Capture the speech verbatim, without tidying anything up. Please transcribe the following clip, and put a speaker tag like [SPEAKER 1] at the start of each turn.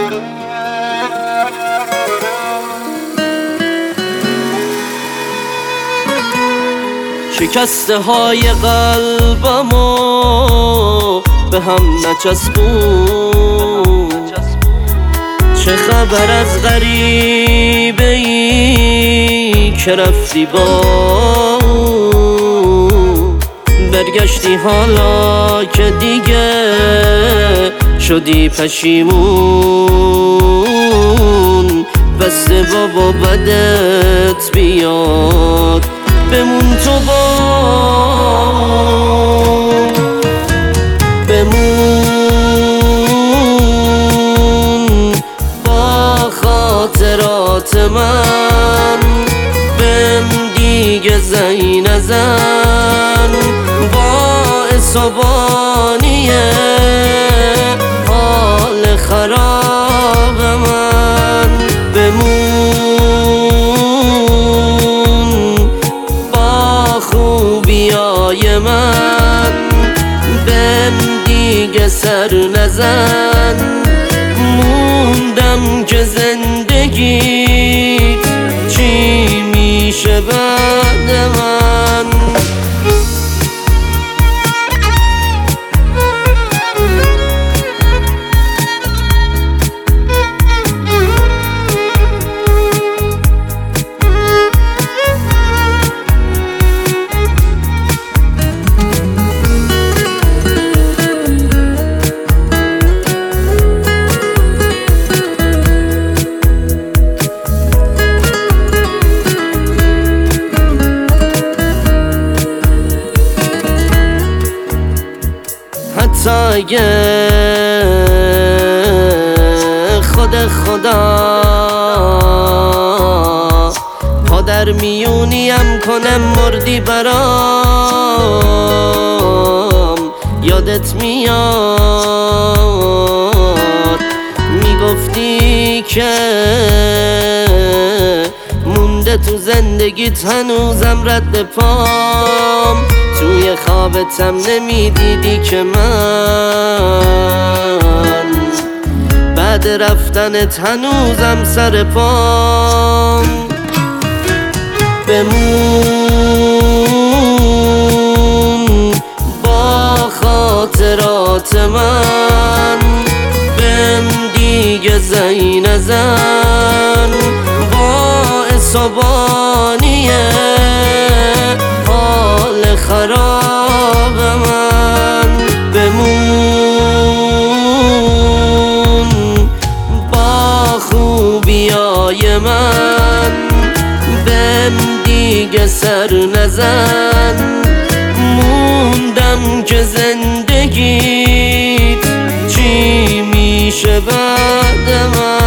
[SPEAKER 1] شکسته های قلبمو به هم نچسبون، چه خبر از غریبه ای که رفتی با برگشتی حالا که دیگه شدی پشیمون. بسته بابا بدت بیاد بمون تو با بمون با خاطرات من، بهم دیگه زنگ نزن باعث و بانی حال خراب من. بمون با خوبیای من، بهم دیگه سر نزن. موندم که زندگی چی میشه بعد من. حتی اگه خود خدا پادر میونیم کنم مردی برام، یادت میاد میگفتی که مونده تو زندگیت هنوزم رد پام. توی خوابتم نمیدیدی که من بعد رفتنت هنوزم سر پام. بمون با خاطرات من، بهم دیگه زنگ نزن باعث و بانی حال خراب من. بمون با خوبیای من، بهم دیگه سر نزن. موندم که زندگیت چی میشه بعد من.